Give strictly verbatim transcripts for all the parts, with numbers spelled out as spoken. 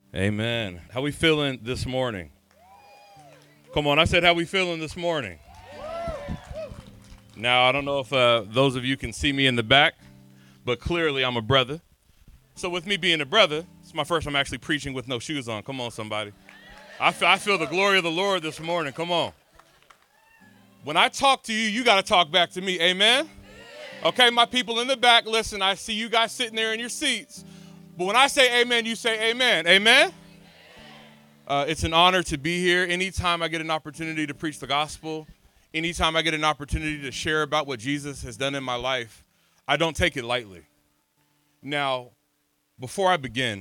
Amen. How we feeling this morning? Come on, I said how we feeling this morning. Now, I don't know if uh, those of you can see me in the back, but clearly I'm a brother. So with me being a brother, it's my first time actually preaching with no shoes on. Come on, somebody. I feel, I feel the glory of the Lord this morning. Come on. When I talk to you, you got to talk back to me. Amen? Okay, my people in the back, listen, I see you guys sitting there in your seats. But when I say amen, you say amen. Amen? Uh, it's an honor to be here. Anytime I get an opportunity to preach the gospel, anytime I get an opportunity to share about what Jesus has done in my life, I don't take it lightly. Now, before I begin,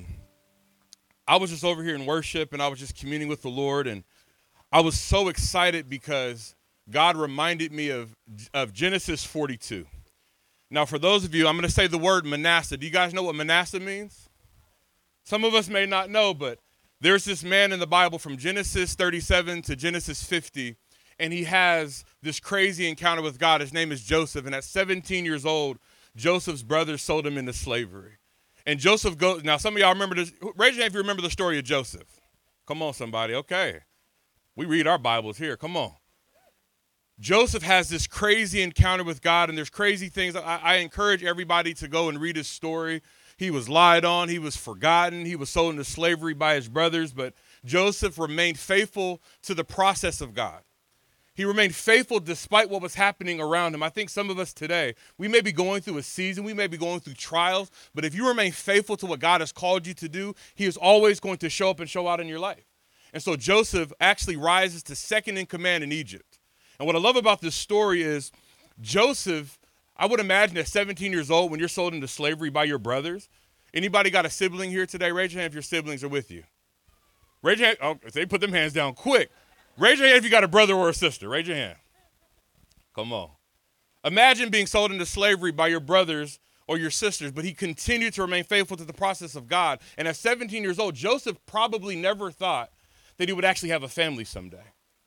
I was just over here in worship and I was just communing with the Lord, and I was so excited because God reminded me of, of Genesis forty-two. Now, for those of you, I'm going to say the word Manasseh. Do you guys know what Manasseh means? Some of us may not know, but there's this man in the Bible from Genesis thirty-seven to Genesis fifty, and he has this crazy encounter with God. His name is Joseph, and at seventeen years old, Joseph's brothers sold him into slavery. And Joseph goes, now some of y'all remember this, raise your hand if you remember the story of Joseph. Come on, somebody, okay. We read our Bibles here, come on. Joseph has this crazy encounter with God, and there's crazy things. I, I encourage everybody to go and read his story. He was lied on. He was forgotten. He was sold into slavery by his brothers, but Joseph remained faithful to the process of God. He remained faithful despite what was happening around him. I think some of us today, we may be going through a season, we may be going through trials, but if you remain faithful to what God has called you to do, he is always going to show up and show out in your life. And so Joseph actually rises to second in command in Egypt. And what I love about this story is Joseph, I would imagine at seventeen years old, when you're sold into slavery by your brothers, anybody got a sibling here today? Raise your hand if your siblings are with you. Raise your hand. Oh, they put them hands down quick. Raise your hand if you got a brother or a sister. Raise your hand. Come on. Imagine being sold into slavery by your brothers or your sisters, but he continued to remain faithful to the process of God. And at seventeen years old, Joseph probably never thought that he would actually have a family someday.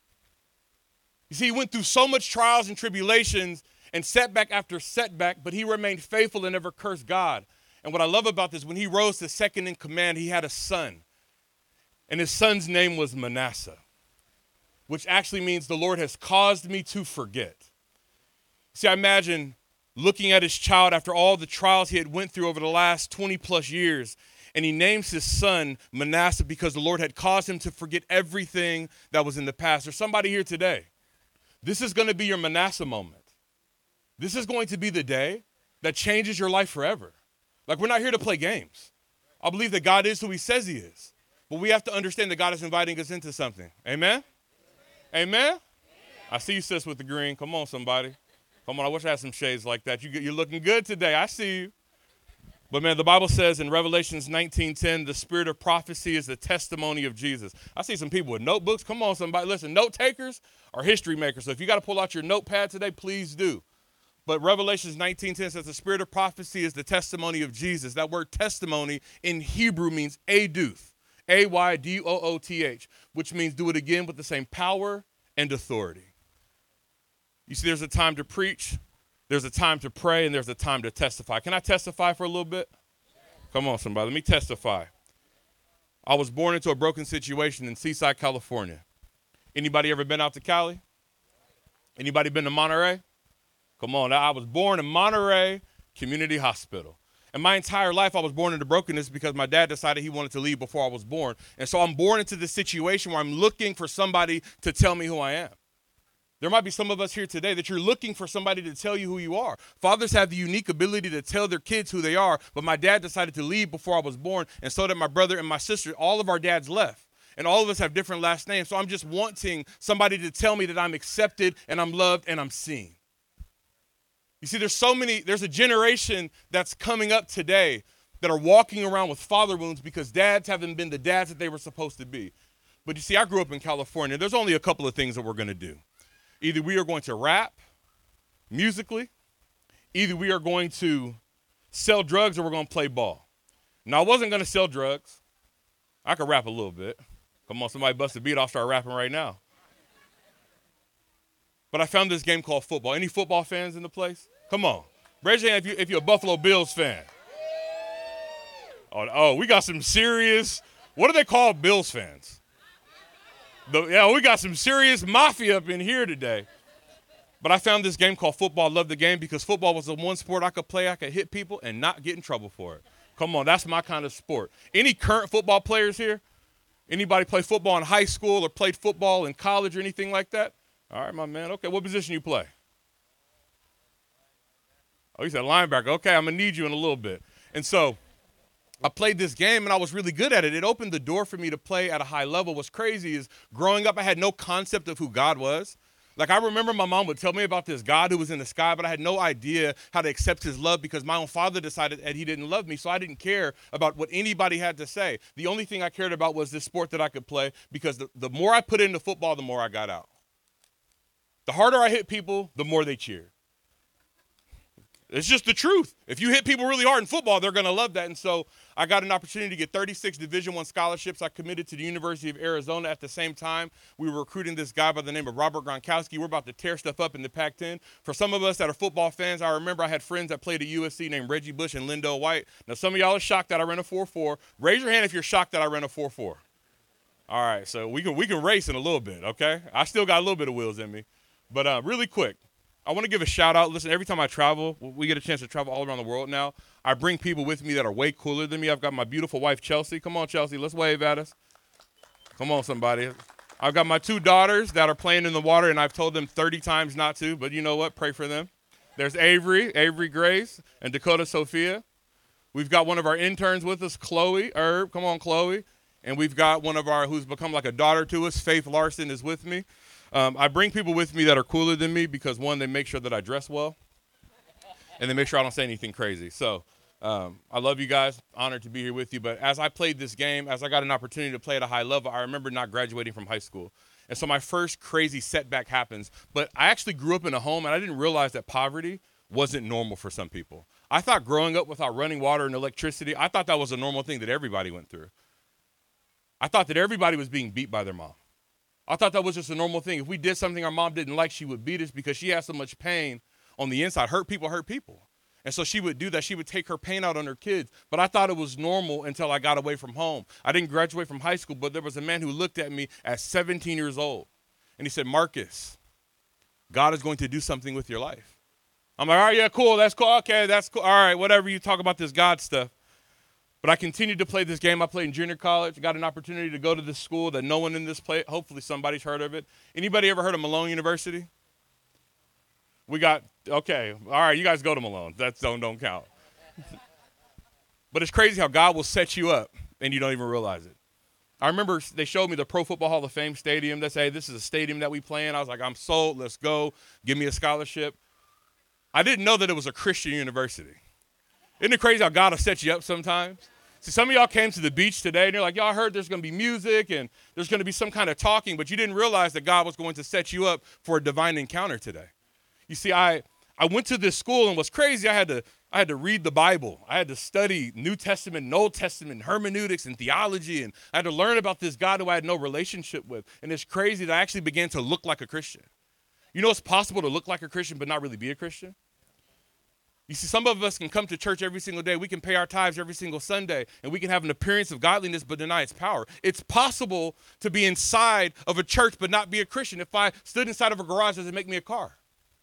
You see, he went through so much trials and tribulations and setback after setback, but he remained faithful and never cursed God. And what I love about this, when he rose to second in command, he had a son. And his son's name was Manasseh, which actually means the Lord has caused me to forget. See, I imagine looking at his child after all the trials he had went through over the last twenty plus years, and he names his son Manasseh because the Lord had caused him to forget everything that was in the past. There's somebody here today. This is going to be your Manasseh moment. This is going to be the day that changes your life forever. Like, we're not here to play games. I believe that God is who he says he is. But we have to understand that God is inviting us into something. Amen? Amen? Amen? I see you, sis, with the green. Come on, somebody. Come on, I wish I had some shades like that. You, you're looking good today. I see you. But, man, the Bible says in Revelations nineteen ten, the spirit of prophecy is the testimony of Jesus. I see some people with notebooks. Come on, somebody. Listen, note takers are history makers. So if you got to pull out your notepad today, please do. But Revelations nineteen ten says the spirit of prophecy is the testimony of Jesus. That word testimony in Hebrew means aduth, A Y D O O T H, which means do it again with the same power and authority. You see, there's a time to preach, there's a time to pray, and there's a time to testify. Can I testify for a little bit? Come on, somebody. Let me testify. I was born into a broken situation in Seaside, California. Anybody ever been out to Cali? Anybody been to Monterey? Come on. I was born in Monterey Community Hospital. And my entire life, I was born into brokenness because my dad decided he wanted to leave before I was born. And so I'm born into this situation where I'm looking for somebody to tell me who I am. There might be some of us here today that you're looking for somebody to tell you who you are. Fathers have the unique ability to tell their kids who they are, but my dad decided to leave before I was born, and so did my brother and my sister. All of our dads left, and all of us have different last names. So I'm just wanting somebody to tell me that I'm accepted and I'm loved and I'm seen. You see, there's so many, there's a generation that's coming up today that are walking around with father wounds because dads haven't been the dads that they were supposed to be. But you see, I grew up in California. There's only a couple of things that we're going to do. Either we are going to rap musically, either we are going to sell drugs, or we're going to play ball. Now, I wasn't going to sell drugs. I could rap a little bit. Come on, somebody bust a beat, I'll start rapping right now. But I found this game called football. Any football fans in the place? Come on. Raise your hand if, you, if you're a Buffalo Bills fan. Oh, oh, we got some serious What do they call Bills fans? The, yeah, we got some serious mafia up in here today. But I found this game called football. I love the game because football was the one sport I could play. I could hit people and not get in trouble for it. Come on, that's my kind of sport. Any current football players here? Anybody play football in high school or played football in college or anything like that? All right, my man. Okay, what position you play? Oh, you said linebacker. Okay, I'm going to need you in a little bit. And so I played this game, and I was really good at it. It opened the door for me to play at a high level. What's crazy is growing up, I had no concept of who God was. Like, I remember my mom would tell me about this God who was in the sky, but I had no idea how to accept his love because my own father decided that he didn't love me, so I didn't care about what anybody had to say. The only thing I cared about was this sport that I could play because the, the more I put into football, the more I got out. The harder I hit people, the more they cheer. It's just the truth. If you hit people really hard in football, they're going to love that. And so I got an opportunity to get thirty-six Division I scholarships. I committed to the University of Arizona at the same time. We were recruiting this guy by the name of Robert Gronkowski. We're about to tear stuff up in the Pac ten. For some of us that are football fans, I remember I had friends that played at U S C named Reggie Bush and Lindo White. Now, some of y'all are shocked that I ran a four four. Raise your hand if you're shocked that I ran a four four. All right, so we can, we can race in a little bit, okay? I still got a little bit of wheels in me. But uh, really quick, I want to give a shout out. Listen, every time I travel, we get a chance to travel all around the world now. I bring people with me that are way cooler than me. I've got my beautiful wife, Chelsea. Come on, Chelsea. Let's wave at us. Come on, somebody. I've got my two daughters that are playing in the water, and I've told them thirty times not to, but you know what? Pray for them. There's Avery, Avery Grace, and Dakota Sophia. We've got one of our interns with us, Chloe Herb. Come on, Chloe. And we've got one of our who's become like a daughter to us, Faith Larson, is with me. Um, I bring people with me that are cooler than me because, one, they make sure that I dress well, and they make sure I don't say anything crazy. So um, I love you guys. Honored to be here with you. But as I played this game, as I got an opportunity to play at a high level, I remember not graduating from high school. And so my first crazy setback happens. But I actually grew up in a home, and I didn't realize that poverty wasn't normal for some people. I thought growing up without running water and electricity, I thought that was a normal thing that everybody went through. I thought that everybody was being beat by their mom. I thought that was just a normal thing. If we did something our mom didn't like, she would beat us because she had so much pain on the inside. Hurt people hurt people. And so she would do that. She would take her pain out on her kids. But I thought it was normal until I got away from home. I didn't graduate from high school, but there was a man who looked at me at seventeen years old. And he said, Marcus, God is going to do something with your life. I'm like, all right, yeah, cool. That's cool. Okay, that's cool. All right, whatever. You talk about this God stuff. But I continued to play this game. I played in junior college. Got an opportunity to go to this school that no one in this place, hopefully somebody's heard of it. Anybody ever heard of Malone University? We got, okay, all right, you guys go to Malone. That don't, don't count. But it's crazy how God will set you up and you don't even realize it. I remember they showed me the Pro Football Hall of Fame stadium. They say, hey, this is a stadium that we play in. I was like, I'm sold. Let's go. Give me a scholarship. I didn't know that it was a Christian university. Isn't it crazy how God will set you up sometimes? See, some of y'all came to the beach today, and you're like, y'all heard there's going to be music and there's going to be some kind of talking, but you didn't realize that God was going to set you up for a divine encounter today. You see, I I went to this school, and what's crazy, I had to I had to read the Bible. I had to study New Testament and Old Testament, hermeneutics and theology, and I had to learn about this God who I had no relationship with. And it's crazy that I actually began to look like a Christian. You know it's possible to look like a Christian but not really be a Christian? You see, some of us can come to church every single day. We can pay our tithes every single Sunday, and we can have an appearance of godliness but deny its power. It's possible to be inside of a church but not be a Christian. If I stood inside of a garage, does it make me a car?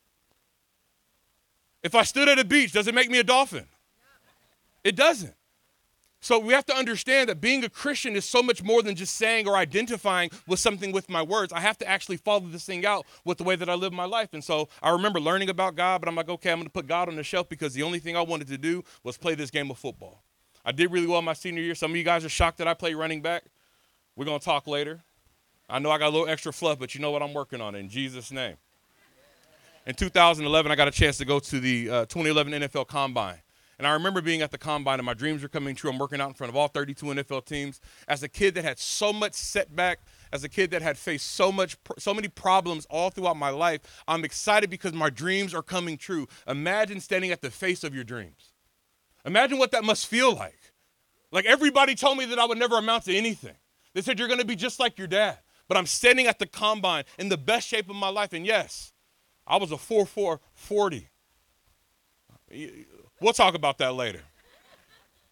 If I stood at a beach, does it make me a dolphin? It doesn't. So we have to understand that being a Christian is so much more than just saying or identifying with something with my words. I have to actually follow this thing out with the way that I live my life. And so I remember learning about God, but I'm like, okay, I'm going to put God on the shelf because the only thing I wanted to do was play this game of football. I did really well my senior year. Some of you guys are shocked that I play running back. We're going to talk later. I know I got a little extra fluff, but you know what I'm working on in Jesus' name. In two thousand eleven, I got a chance to go to the uh, twenty eleven N F L Combine. And I remember being at the Combine, and my dreams were coming true. I'm working out in front of all thirty-two N F L teams. As a kid that had so much setback, as a kid that had faced so much, so many problems all throughout my life, I'm excited because my dreams are coming true. Imagine standing at the face of your dreams. Imagine what that must feel like. Like everybody told me that I would never amount to anything. They said, you're going to be just like your dad. But I'm standing at the Combine in the best shape of my life. And yes, I was a four four forty. We'll talk about that later.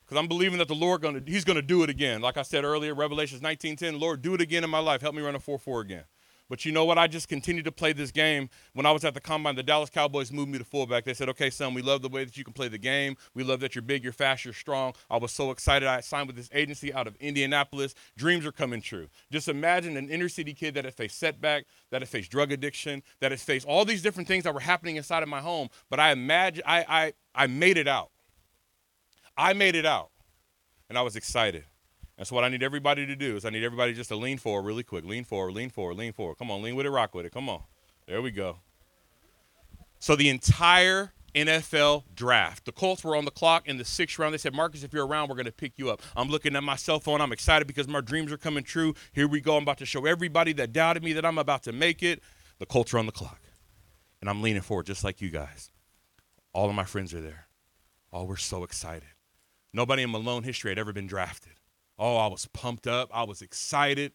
Because I'm believing that the Lord, gonna, he's going to do it again. Like I said earlier, Revelations nineteen ten, Lord, do it again in my life. Help me run a four four again. But you know what? I just continued to play this game. When I was at the Combine, the Dallas Cowboys moved me to fullback. They said, okay, son, we love the way that you can play the game. We love that you're big, you're fast, you're strong. I was so excited. I signed with this agency out of Indianapolis. Dreams are coming true. Just imagine an inner city kid that had faced setback, that had faced drug addiction, that had faced all these different things that were happening inside of my home. But I imagine, I, I, I made it out. I made it out. And I was excited. And so what I need everybody to do is I need everybody just to lean forward really quick. Lean forward, lean forward, lean forward. Come on, lean with it, rock with it. Come on. There we go. So the entire N F L draft, the Colts were on the clock in the sixth round. They said, Marcus, if you're around, we're going to pick you up. I'm looking at my cell phone. I'm excited because my dreams are coming true. Here we go. I'm about to show everybody that doubted me that I'm about to make it. The Colts are on the clock. And I'm leaning forward just like you guys. All of my friends are there. Oh, we're so excited. Nobody in Malone history had ever been drafted. Oh, I was pumped up. I was excited.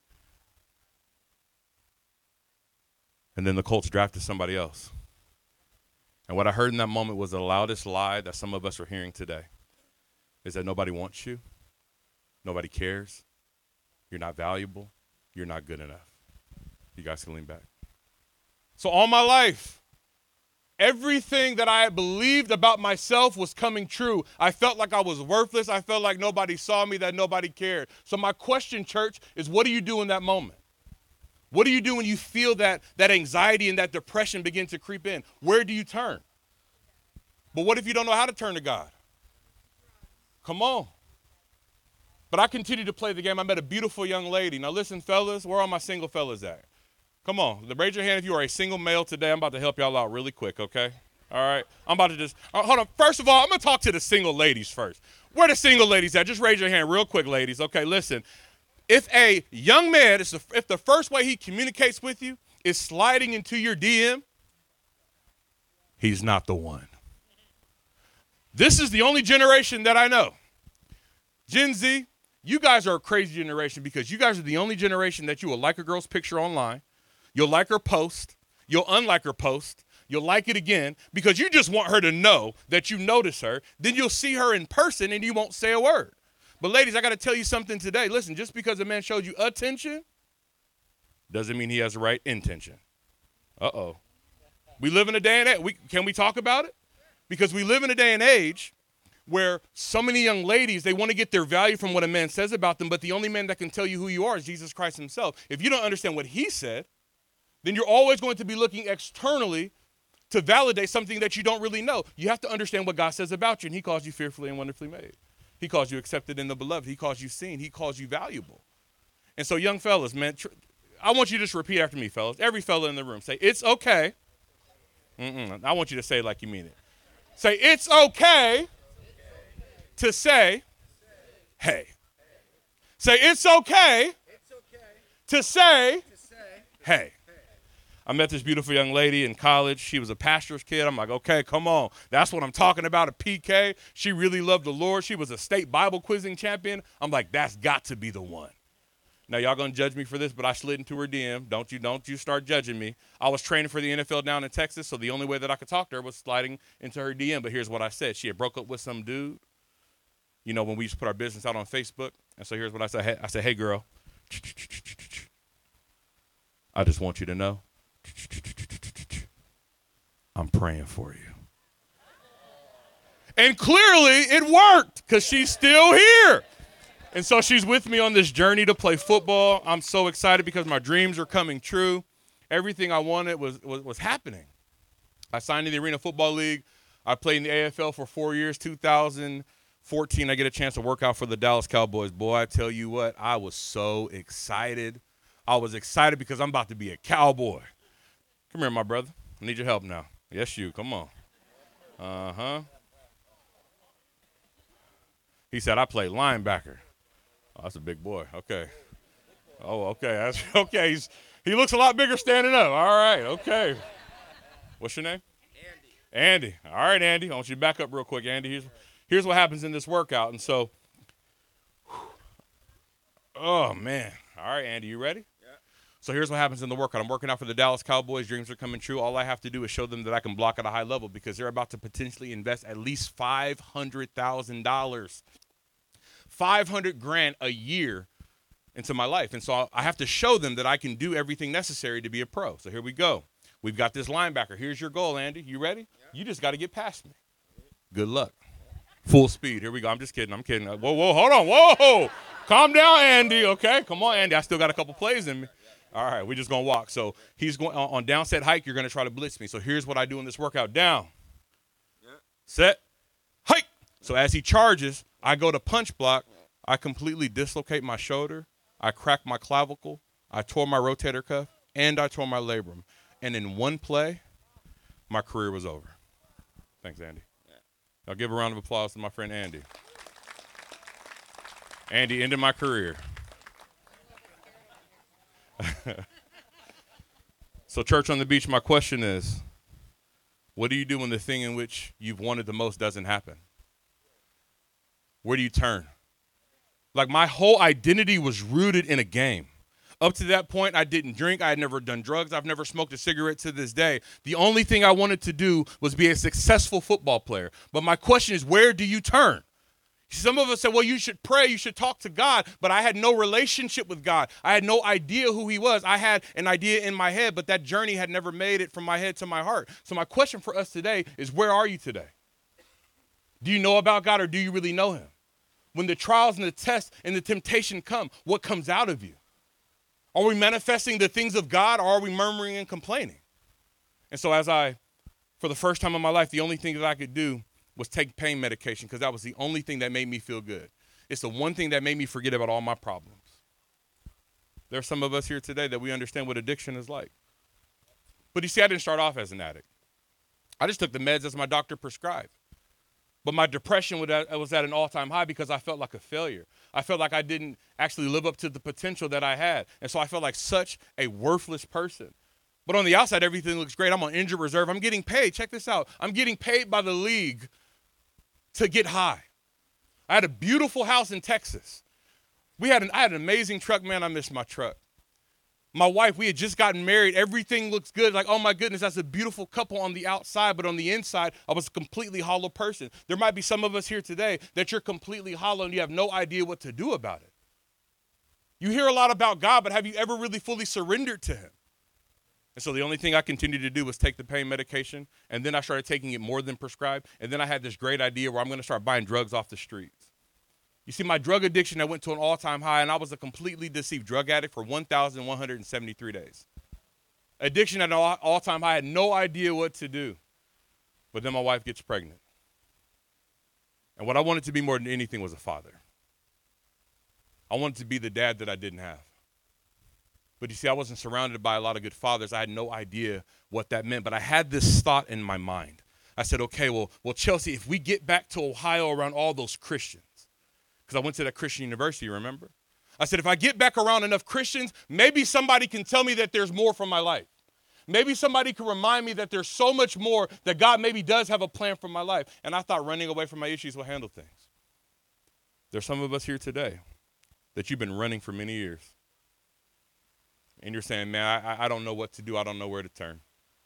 And then the Colts drafted somebody else. And what I heard in that moment was the loudest lie that some of us are hearing today is that nobody wants you. Nobody cares. You're not valuable. You're not good enough. You guys can lean back. So all my life, everything that I had believed about myself was coming true. I felt like I was worthless. I felt like nobody saw me, that nobody cared. So my question, church, is what do you do in that moment? What do you do when you feel that, that anxiety and that depression begin to creep in? Where do you turn? But what if you don't know how to turn to God? Come on. But I continued to play the game. I met a beautiful young lady. Now listen, fellas, where are my single fellas at? Come on, raise your hand if you are a single male today. I'm about to help y'all out really quick, okay? All right? I'm about to just, uh, hold on. First of all, I'm going to talk to the single ladies first. Where the single ladies at? Just raise your hand real quick, ladies. Okay, listen. If a young man, if the first way he communicates with you is sliding into your D M, he's not the one. This is the only generation that I know. Gen Z, you guys are a crazy generation because you guys are the only generation that you will like a girl's picture online. You'll like her post. You'll unlike her post. You'll like it again because you just want her to know that you notice her. Then you'll see her in person and you won't say a word. But ladies, I got to tell you something today. Listen, just because a man showed you attention doesn't mean he has the right intention. Uh-oh. We live in a day and age. We, can we talk about it? Because we live in a day and age where so many young ladies, they want to get their value from what a man says about them, but the only man that can tell you who you are is Jesus Christ himself. If you don't understand what he said, then you're always going to be looking externally to validate something that you don't really know. You have to understand what God says about you, and he calls you fearfully and wonderfully made. He calls you accepted in the beloved. He calls you seen. He calls you valuable. And so young fellas, man, tr- I want you to just repeat after me, fellas. Every fella in the room, say, it's okay. Mm-mm. I want you to say it like you mean it. Say, it's okay to say, hey. Say, it's okay to say, hey. I met this beautiful young lady in college. She was a pastor's kid. I'm like, okay, come on. That's what I'm talking about, a P K. She really loved the Lord. She was a state Bible quizzing champion. I'm like, that's got to be the one. Now, y'all going to judge me for this, but I slid into her D M. Don't you, don't you start judging me. I was training for the N F L down in Texas, so the only way that I could talk to her was sliding into her D M. But here's what I said. She had broke up with some dude, you know, when we used to put our business out on Facebook. And so here's what I said. I said, hey, girl, I just want you to know, I'm praying for you. And clearly it worked because she's still here. And so she's with me on this journey to play football. I'm so excited because my dreams are coming true. Everything I wanted was, was, was happening. I signed in the Arena Football League. I played in the A F L for four years. two thousand fourteen, I get a chance to work out for the Dallas Cowboys. Boy, I tell you what, I was so excited. I was excited because I'm about to be a cowboy. Come here, my brother. I need your help now. Yes, you. Come on. Uh-huh. He said, I play linebacker. Oh, that's a big boy. Okay. Oh, okay. That's okay. He's, he looks a lot bigger standing up. All right. Okay. What's your name? Andy. Andy. All right, Andy. I want you to back up real quick, Andy. Here's, here's what happens in this workout. And so, whew, oh, man. All right, Andy, you ready? So here's what happens in the workout. I'm working out for the Dallas Cowboys. Dreams are coming true. All I have to do is show them that I can block at a high level because they're about to potentially invest at least five hundred thousand dollars five hundred grand a year into my life. And so I have to show them that I can do everything necessary to be a pro. So here we go. We've got this linebacker. Here's your goal, Andy. You ready? Yeah. You just got to get past me. Good luck. Full speed. Here we go. I'm just kidding. I'm kidding. Whoa, whoa, hold on. Whoa. Calm down, Andy. Okay. Come on, Andy. I still got a couple plays in me. All right. We're just going to walk. So he's going on down set hike. You're going to try to blitz me. So here's what I do in this workout. Down. Yeah. Set. Hike. So as he charges, I go to punch block. I completely dislocate my shoulder. I cracked my clavicle. I tore my rotator cuff. And I tore my labrum. And in one play, my career was over. Thanks, Andy. I'll give a round of applause to my friend Andy. Andy ended my career. So, Church on the Beach, my question is, what do you do when the thing in which you've wanted the most doesn't happen? Where do you turn? Like, my whole identity was rooted in a game. Up to that point, I didn't drink. I had never done drugs. I've never smoked a cigarette to this day. The only thing I wanted to do was be a successful football player. But my question is, where do you turn? Some of us said, well, you should pray, you should talk to God, but I had no relationship with God. I had no idea who he was. I had an idea in my head, but that journey had never made it from my head to my heart. So my question for us today is, where are you today? Do you know about God, or do you really know him? When the trials and the tests and the temptation come, what comes out of you? Are we manifesting the things of God, or are we murmuring and complaining? And so as I, for the first time in my life, the only thing that I could do was take pain medication, because that was the only thing that made me feel good. It's the one thing that made me forget about all my problems. There are some of us here today that we understand what addiction is like. But you see, I didn't start off as an addict. I just took the meds as my doctor prescribed. But my depression was at an all-time high because I felt like a failure. I felt like I didn't actually live up to the potential that I had. And so I felt like such a worthless person. But on the outside, everything looks great. I'm on injured reserve. I'm getting paid. Check this out. I'm getting paid by the league to get high. I had a beautiful house in Texas. We had an, I had an amazing truck. Man, I missed my truck. My wife, we had just gotten married. Everything looks good. Like, oh, my goodness, that's a beautiful couple on the outside. But on the inside, I was a completely hollow person. There might be some of us here today that you're completely hollow and you have no idea what to do about it. You hear a lot about God, but have you ever really fully surrendered to him? And so the only thing I continued to do was take the pain medication. And then I started taking it more than prescribed. And then I had this great idea where I'm going to start buying drugs off the streets. You see, my drug addiction, that went to an all-time high, and I was a completely deceived drug addict for one thousand one hundred seventy-three days. Addiction at an all-time high, I had no idea what to do. But then my wife gets pregnant. And what I wanted to be more than anything was a father. I wanted to be the dad that I didn't have. But you see, I wasn't surrounded by a lot of good fathers. I had no idea what that meant. But I had this thought in my mind. I said, okay, well, well, Chelsea, if we get back to Ohio around all those Christians, because I went to that Christian university, remember? I said, if I get back around enough Christians, maybe somebody can tell me that there's more from my life. Maybe somebody can remind me that there's so much more, that God maybe does have a plan for my life. And I thought running away from my issues will handle things. There's some of us here today that you've been running for many years. And you're saying, man, I, I don't know what to do. I don't know where to turn.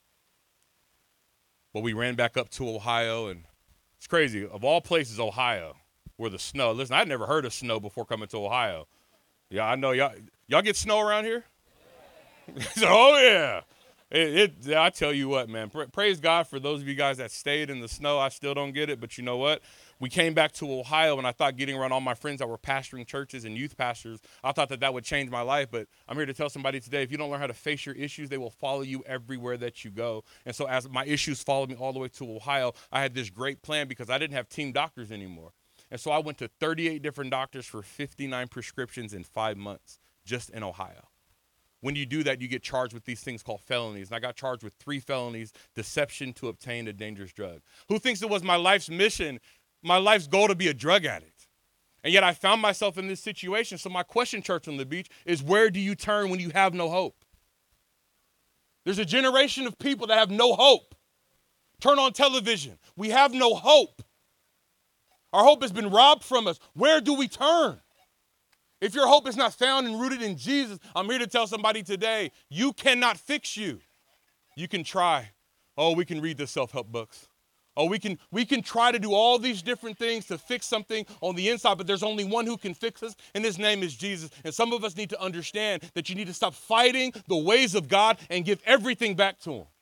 But we ran back up to Ohio, and it's crazy. Of all places, Ohio, where the snow. Listen, I'd never heard of snow before coming to Ohio. Yeah, I know y'all. Y'all get snow around here? So, oh yeah. It, it. I tell you what, man. Pra- praise God for those of you guys that stayed in the snow. I still don't get it, but you know what? We came back to Ohio, and I thought getting around all my friends that were pastoring churches and youth pastors, I thought that that would change my life. But I'm here to tell somebody today, if you don't learn how to face your issues, they will follow you everywhere that you go. And so as my issues followed me all the way to Ohio, I had this great plan because I didn't have team doctors anymore. And so I went to thirty-eight different doctors for fifty-nine prescriptions in five months just in Ohio. When you do that, you get charged with these things called felonies. And I got charged with three felonies, deception to obtain a dangerous drug. Who thinks it was my life's mission, my life's goal to be a drug addict? And yet I found myself in this situation. So my question, Church on the Beach, is where do you turn when you have no hope? There's a generation of people that have no hope. Turn on television. We have no hope. Our hope has been robbed from us. Where do we turn? If your hope is not found and rooted in Jesus, I'm here to tell somebody today, you cannot fix you. You can try. Oh, we can read the self-help books. Oh, we can we can try to do all these different things to fix something on the inside, but there's only one who can fix us, and his name is Jesus. And some of us need to understand that you need to stop fighting the ways of God and give everything back to him.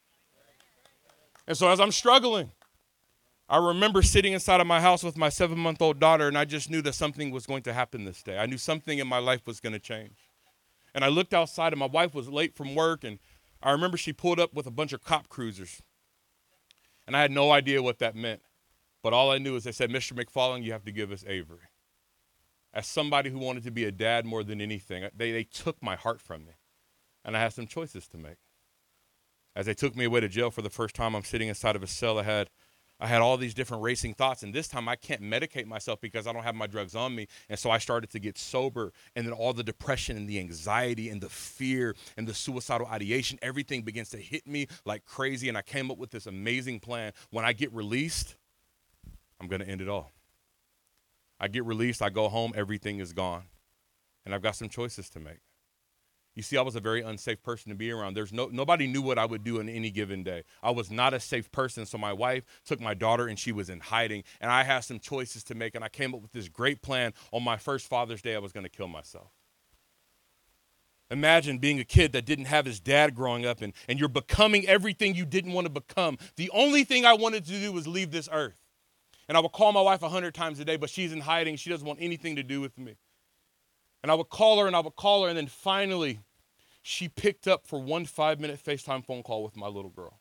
And so as I'm struggling, I remember sitting inside of my house with my seven-month-old daughter, and I just knew that something was going to happen this day. I knew something in my life was going to change. And I looked outside, and my wife was late from work, and I remember she pulled up with a bunch of cop cruisers. And I had no idea what that meant. But all I knew is they said, Mister McFarland, you have to give us Avery. As somebody who wanted to be a dad more than anything, they, they took my heart from me. And I had some choices to make. As they took me away to jail for the first time, I'm sitting inside of a cell. I had, I had all these different racing thoughts. And this time I can't medicate myself because I don't have my drugs on me. And so I started to get sober. And then all the depression and the anxiety and the fear and the suicidal ideation, everything begins to hit me like crazy. And I came up with this amazing plan. When I get released, I'm going to end it all. I get released, I go home, everything is gone. And I've got some choices to make. You see, I was a very unsafe person to be around. There's no nobody knew what I would do in any given day. I was not a safe person, so my wife took my daughter and she was in hiding, and I had some choices to make, and I came up with this great plan. On my first Father's Day, I was going to kill myself. Imagine being a kid that didn't have his dad growing up, and, and you're becoming everything you didn't want to become. The only thing I wanted to do was leave this earth. And I would call my wife a hundred times a day, but she's in hiding. She doesn't want anything to do with me. And I would call her and I would call her. And then finally, she picked up for one five-minute FaceTime phone call with my little girl.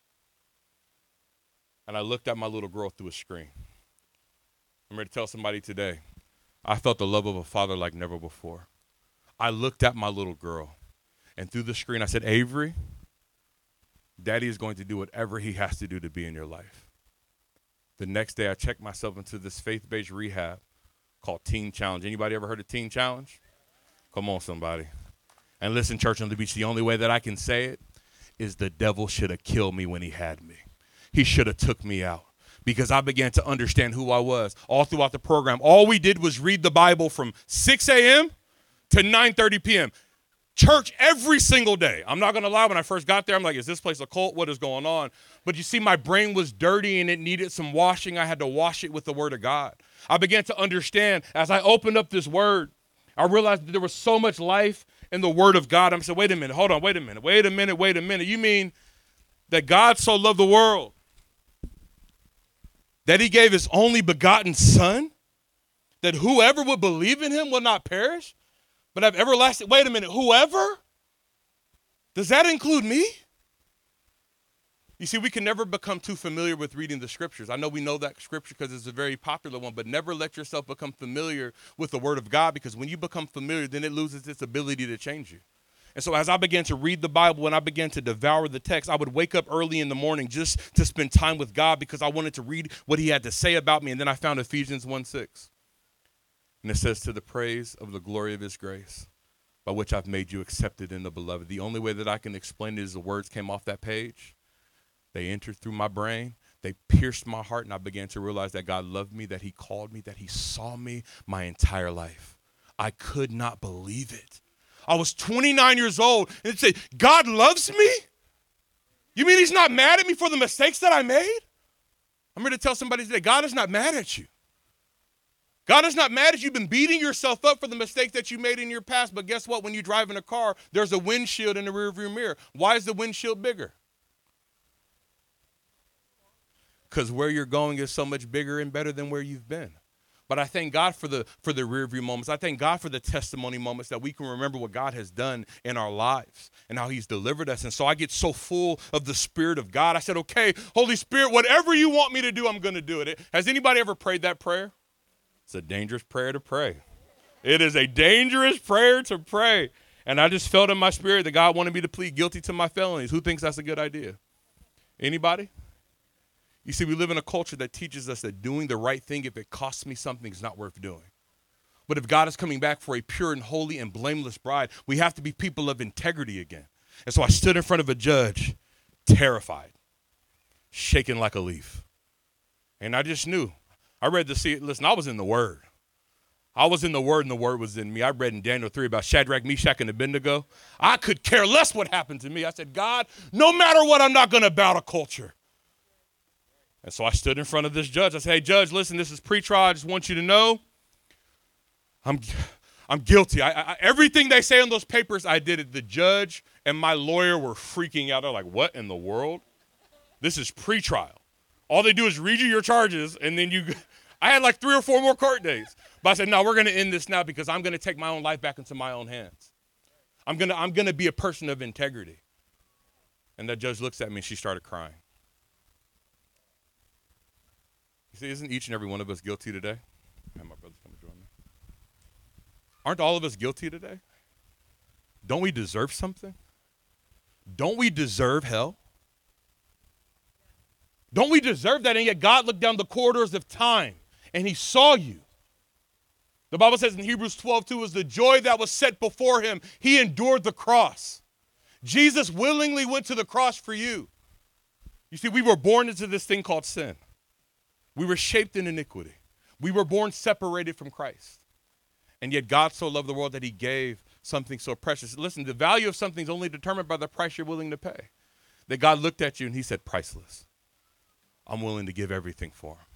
And I looked at my little girl through a screen. I'm ready to tell somebody today, I felt the love of a father like never before. I looked at my little girl, and through the screen, I said, Avery, Daddy is going to do whatever he has to do to be in your life. The next day, I checked myself into this faith-based rehab called Teen Challenge. Anybody ever heard of Teen Challenge? Come on, somebody. And listen, Church on the Beach, the only way that I can say it is the devil should have killed me when he had me. He should have took me out because I began to understand who I was. All throughout the program, all we did was read the Bible from six a.m. to nine thirty p.m. Church every single day. I'm not going to lie, when I first got there, I'm like, is this place a cult? What is going on? But you see, my brain was dirty and it needed some washing. I had to wash it with the word of God. I began to understand as I opened up this word, I realized that there was so much life in the word of God. I'm saying, wait a minute, hold on, wait a minute, wait a minute, wait a minute. You mean that God so loved the world that he gave his only begotten son, that whoever would believe in him will not perish, but have everlasting, wait a minute, whoever? Does that include me? You see, we can never become too familiar with reading the scriptures. I know we know that scripture because it's a very popular one, but never let yourself become familiar with the word of God, because when you become familiar, then it loses its ability to change you. And so as I began to read the Bible and I began to devour the text, I would wake up early in the morning just to spend time with God because I wanted to read what he had to say about me. And then I found Ephesians one six. And it says, to the praise of the glory of his grace, by which I've made you accepted in the beloved. The only way that I can explain it is the words came off that page. They entered through my brain. They pierced my heart, and I began to realize that God loved me, that he called me, that he saw me my entire life. I could not believe it. I was twenty-nine years old, and it said, God loves me? You mean he's not mad at me for the mistakes that I made? I'm here to tell somebody today, God is not mad at you. God is not mad at you. You've been beating yourself up for the mistakes that you made in your past, but guess what? When you drive in a car, there's a windshield in the rearview mirror. Why is the windshield bigger? Because where you're going is so much bigger and better than where you've been. But I thank God for the for the rear view moments. I thank God for the testimony moments that we can remember what God has done in our lives and how he's delivered us. And so I get so full of the Spirit of God. I said, okay, Holy Spirit, whatever you want me to do, I'm going to do it. Has anybody ever prayed that prayer? It's a dangerous prayer to pray. It is a dangerous prayer to pray. And I just felt in my spirit that God wanted me to plead guilty to my felonies. Who thinks that's a good idea? Anybody? You see, we live in a culture that teaches us that doing the right thing, if it costs me something, is not worth doing. But if God is coming back for a pure and holy and blameless bride, we have to be people of integrity again. And so I stood in front of a judge, terrified, shaking like a leaf. And I just knew. I read the, see, listen, I was in the Word. I was in the Word, and the Word was in me. I read in Daniel three about Shadrach, Meshach, and Abednego. I could care less what happened to me. I said, God, no matter what, I'm not going to bow to culture. And so I stood in front of this judge. I said, hey, judge, listen, this is pre-trial. I just want you to know I'm I'm guilty. I, I, everything they say on those papers, I did it. The judge and my lawyer were freaking out. They're like, what in the world? This is pre-trial. All they do is read you your charges, and then you – I had like three or four more court days. But I said, no, we're going to end this now because I'm going to take my own life back into my own hands. I'm going to I'm going to be a person of integrity. And that judge looks at me, and she started crying. You see, isn't each and every one of us guilty today? I have my brothers come and join me. Aren't all of us guilty today? Don't we deserve something? Don't we deserve hell? Don't we deserve that? And yet God looked down the corridors of time and he saw you. The Bible says in Hebrews twelve two, was the joy that was set before him. He endured the cross. Jesus willingly went to the cross for you. You see, we were born into this thing called sin. We were shaped in iniquity. We were born separated from Christ. And yet God so loved the world that he gave something so precious. Listen, the value of something is only determined by the price you're willing to pay. That God looked at you and he said, priceless. I'm willing to give everything for him.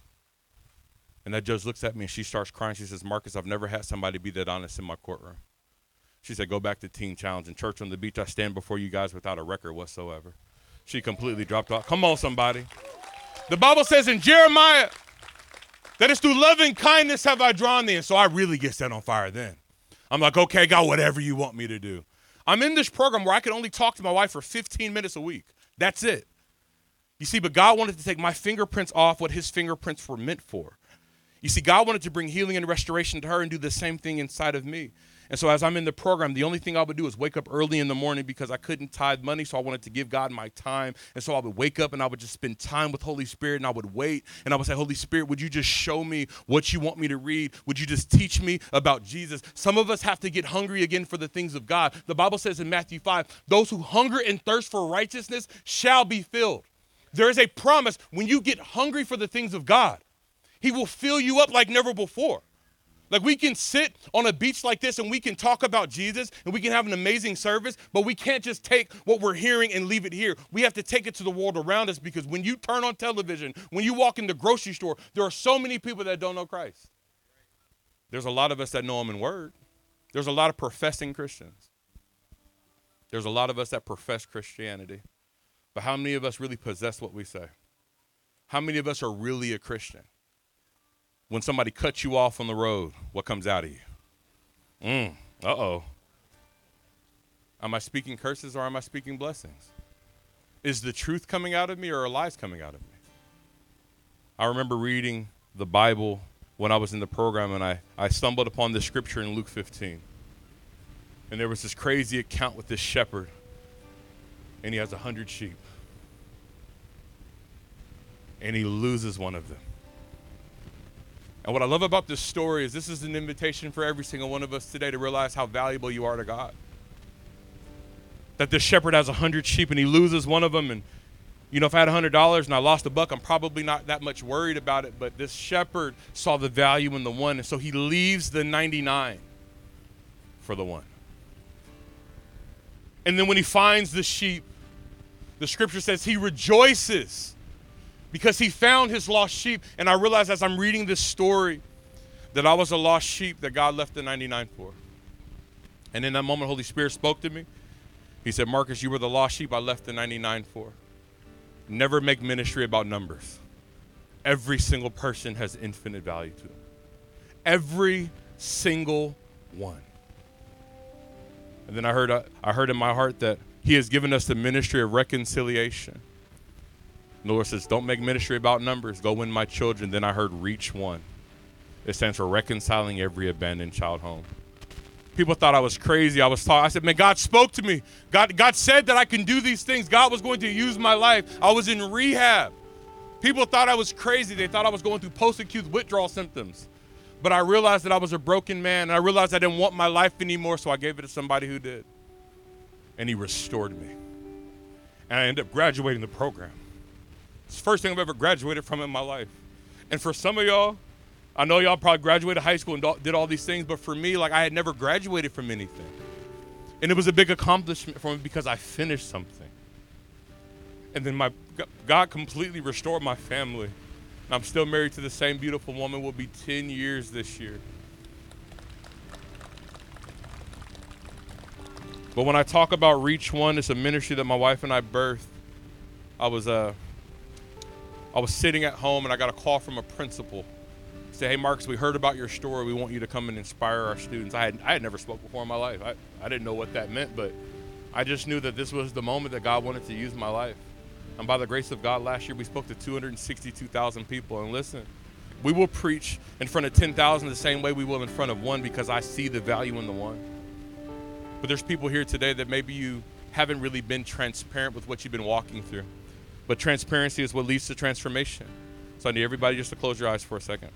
And that judge looks at me and she starts crying. She says, Marcus, I've never had somebody be that honest in my courtroom. She said, go back to Teen Challenge. In Church on the Beach, I stand before you guys without a record whatsoever. She completely dropped off. Come on, somebody. The Bible says in Jeremiah that it's through loving kindness have I drawn thee. And so I really get set on fire then. I'm like, okay, God, whatever you want me to do. I'm in this program where I can only talk to my wife for fifteen minutes a week. That's it. You see, but God wanted to take my fingerprints off what his fingerprints were meant for. You see, God wanted to bring healing and restoration to her and do the same thing inside of me. And so as I'm in the program, the only thing I would do is wake up early in the morning because I couldn't tithe money, so I wanted to give God my time. And so I would wake up and I would just spend time with Holy Spirit, and I would wait, and I would say, Holy Spirit, would you just show me what you want me to read? Would you just teach me about Jesus? Some of us have to get hungry again for the things of God. The Bible says in Matthew five, those who hunger and thirst for righteousness shall be filled. There is a promise when you get hungry for the things of God, he will fill you up like never before. Like we can sit on a beach like this and we can talk about Jesus and we can have an amazing service, but we can't just take what we're hearing and leave it here. We have to take it to the world around us because when you turn on television, when you walk in the grocery store, there are so many people that don't know Christ. There's a lot of us that know him in word. There's a lot of professing Christians. There's a lot of us that profess Christianity. But how many of us really possess what we say? How many of us are really a Christian? When somebody cuts you off on the road, what comes out of you? Mm, uh-oh. Am I speaking curses or am I speaking blessings? Is the truth coming out of me or are lies coming out of me? I remember reading the Bible when I was in the program, and I, I stumbled upon this scripture in Luke fifteen. And there was this crazy account with this shepherd, and he has a hundred sheep. And he loses one of them. And what I love about this story is this is an invitation for every single one of us today to realize how valuable you are to God. That this shepherd has a hundred sheep and he loses one of them. And, you know, if I had a hundred dollars and I lost a buck, I'm probably not that much worried about it. But this shepherd saw the value in the one. And so he leaves the ninety-nine for the one. And then when he finds the sheep, the scripture says he rejoices because he found his lost sheep. And I realized as I'm reading this story that I was a lost sheep that God left the ninety-nine for. And in that moment, Holy Spirit spoke to me. He said, Marcus, you were the lost sheep I left the ninety-nine for. Never make ministry about numbers. Every single person has infinite value to them. Every single one. And then I heard, I heard in my heart that he has given us the ministry of reconciliation. The Lord says, don't make ministry about numbers. Go win my children. Then I heard reach one. It stands for reconciling every abandoned child home. People thought I was crazy. I was taught. I said, man, God spoke to me. God, God said that I can do these things. God was going to use my life. I was in rehab. People thought I was crazy. They thought I was going through post-acute withdrawal symptoms. But I realized that I was a broken man. And I realized I didn't want my life anymore, so I gave it to somebody who did. And he restored me. And I ended up graduating the program. It's the first thing I've ever graduated from in my life. And for some of y'all, I know y'all probably graduated high school and did all these things, but for me, like I had never graduated from anything. And it was a big accomplishment for me because I finished something. And then my God completely restored my family. And I'm still married to the same beautiful woman. We'll be ten years this year. But when I talk about Reach One, it's a ministry that my wife and I birthed. I was uh, I was sitting at home and I got a call from a principal. Say, hey, Marcus, we heard about your story. We want you to come and inspire our students. I had I had never spoke before in my life. I, I didn't know what that meant, but I just knew that this was the moment that God wanted to use my life. And by the grace of God, last year we spoke to two hundred sixty-two thousand people. And listen, we will preach in front of ten thousand the same way we will in front of one, because I see the value in the one. But there's people here today that maybe you haven't really been transparent with what you've been walking through. But transparency is what leads to transformation. So I need everybody just to close your eyes for a second.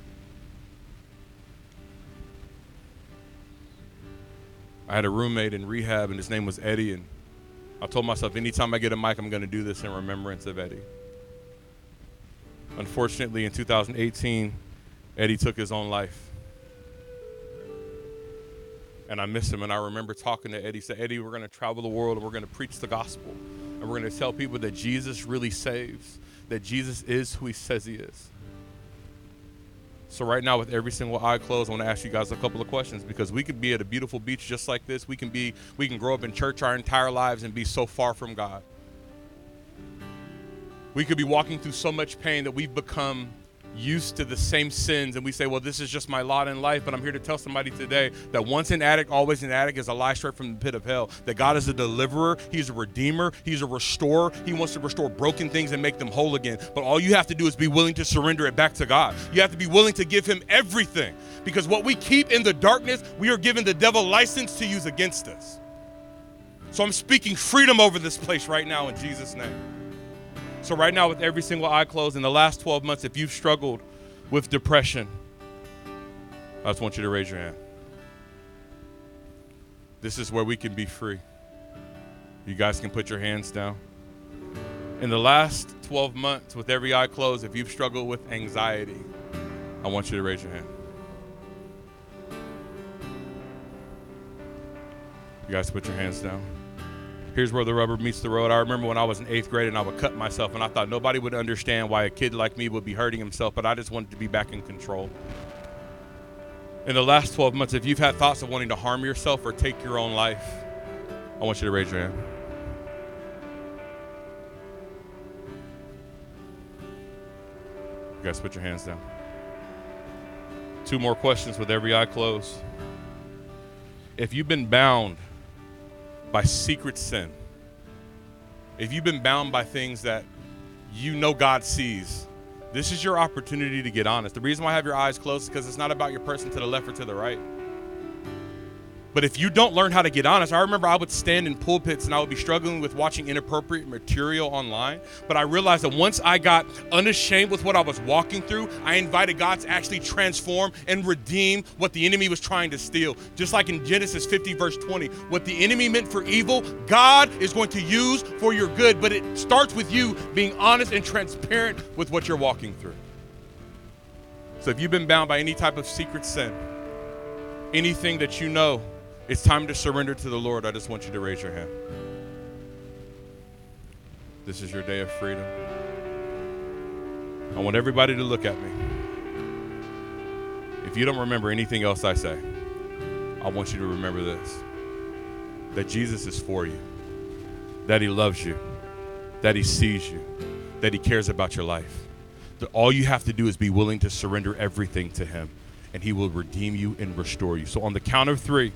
I had a roommate in rehab, and his name was Eddie, and I told myself, anytime I get a mic, I'm going to do this in remembrance of Eddie. Unfortunately, in two thousand eighteen, Eddie took his own life. And I miss him, and I remember talking to Eddie, said, Eddie, we're going to travel the world, and we're going to preach the gospel, and we're going to tell people that Jesus really saves, that Jesus is who he says he is. So right now, with every single eye closed, I want to ask you guys a couple of questions, because we could be at a beautiful beach just like this. We can be, we can grow up in church our entire lives and be so far from God. We could be walking through so much pain that we've become used to the same sins, and we say, well, this is just my lot in life. But I'm here to tell somebody today that once an addict, always an addict is a lie straight from the pit of hell. That God is a deliverer, he's a redeemer, he's a restorer. He wants to restore broken things and make them whole again. But all you have to do is be willing to surrender it back to God. You have to be willing to give him everything, because what we keep in the darkness, we are giving the devil license to use against us. So I'm speaking freedom over this place right now in Jesus' name. So right now, with every single eye closed, in the last twelve months, if you've struggled with depression, I just want you to raise your hand. This is where we can be free. You guys can put your hands down. In the last twelve months, with every eye closed, if you've struggled with anxiety, I want you to raise your hand. You guys put your hands down. Here's where the rubber meets the road. I remember when I was in eighth grade and I would cut myself, and I thought nobody would understand why a kid like me would be hurting himself, but I just wanted to be back in control. In the last twelve months, if you've had thoughts of wanting to harm yourself or take your own life, I want you to raise your hand. You guys put your hands down. Two more questions with every eye closed. If you've been bound by secret sin, if you've been bound by things that you know God sees, this is your opportunity to get honest. The reason why I have your eyes closed is because it's not about your person to the left or to the right. But if you don't learn how to get honest, I remember I would stand in pulpits and I would be struggling with watching inappropriate material online. But I realized that once I got unashamed with what I was walking through, I invited God to actually transform and redeem what the enemy was trying to steal. Just like in Genesis fifty, verse twenty, what the enemy meant for evil, God is going to use for your good. But it starts with you being honest and transparent with what you're walking through. So if you've been bound by any type of secret sin, anything that you know it's time to surrender to the Lord, I just want you to raise your hand. This is your day of freedom. I want everybody to look at me. If you don't remember anything else I say, I want you to remember this: that Jesus is for you, that he loves you, that he sees you, that he cares about your life. That all you have to do is be willing to surrender everything to him, and he will redeem you and restore you. So on the count of three,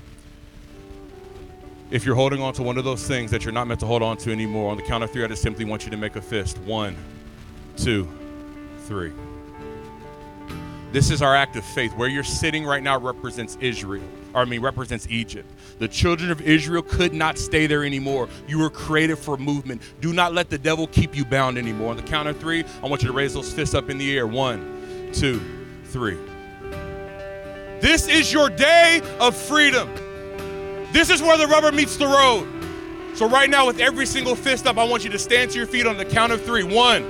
if you're holding on to one of those things that you're not meant to hold on to anymore, on the count of three, I just simply want you to make a fist. One, two, three. This is our act of faith. Where you're sitting right now represents Israel, or I mean represents Egypt. The children of Israel could not stay there anymore. You were created for movement. Do not let the devil keep you bound anymore. On the count of three, I want you to raise those fists up in the air. One, two, three. This is your day of freedom. This is where the rubber meets the road. So right now, with every single fist up, I want you to stand to your feet on the count of three. One,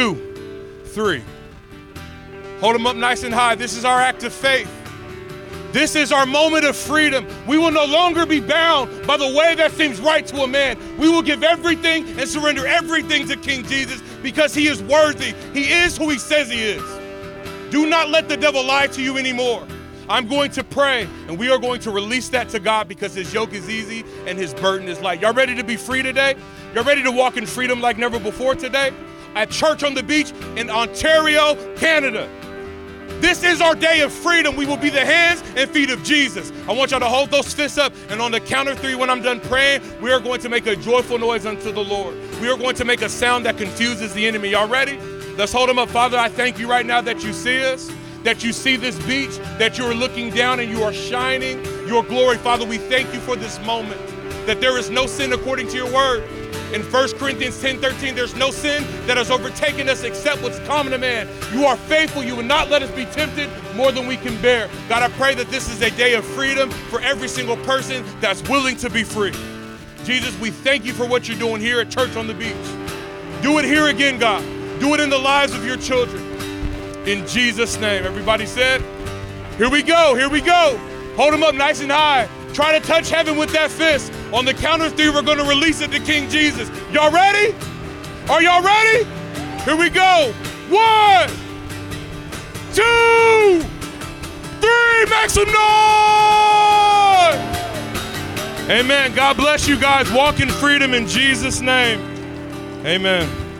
two, three. Hold them up nice and high. This is our act of faith. This is our moment of freedom. We will no longer be bound by the way that seems right to a man. We will give everything and surrender everything to King Jesus because he is worthy. He is who he says he is. Do not let the devil lie to you anymore. I'm going to pray, and we are going to release that to God because his yoke is easy and his burden is light. Y'all ready to be free today? Y'all ready to walk in freedom like never before today? At Church on the Beach in Ontario, Canada. This is our day of freedom. We will be the hands and feet of Jesus. I want y'all to hold those fists up, and on the count of three, when I'm done praying, we are going to make a joyful noise unto the Lord. We are going to make a sound that confuses the enemy. Y'all ready? Let's hold them up. Father, I thank you right now that you see us, that you see this beach, that you are looking down and you are shining your glory. Father, we thank you for this moment, that there is no sin according to your word. In First Corinthians ten thirteen, there's no sin that has overtaken us except what's common to man. You are faithful. You will not let us be tempted more than we can bear. God, I pray that this is a day of freedom for every single person that's willing to be free. Jesus, we thank you for what you're doing here at Church on the Beach. Do it here again, God. Do it in the lives of your children. In Jesus' name. Everybody said, here we go, here we go. Hold them up nice and high. Try to touch heaven with that fist. On the count of three, we're going to release it to King Jesus. Y'all ready? Are y'all ready? Here we go. One, two, three. Make some noise. Amen. God bless you guys. Walk in freedom in Jesus' name. Amen.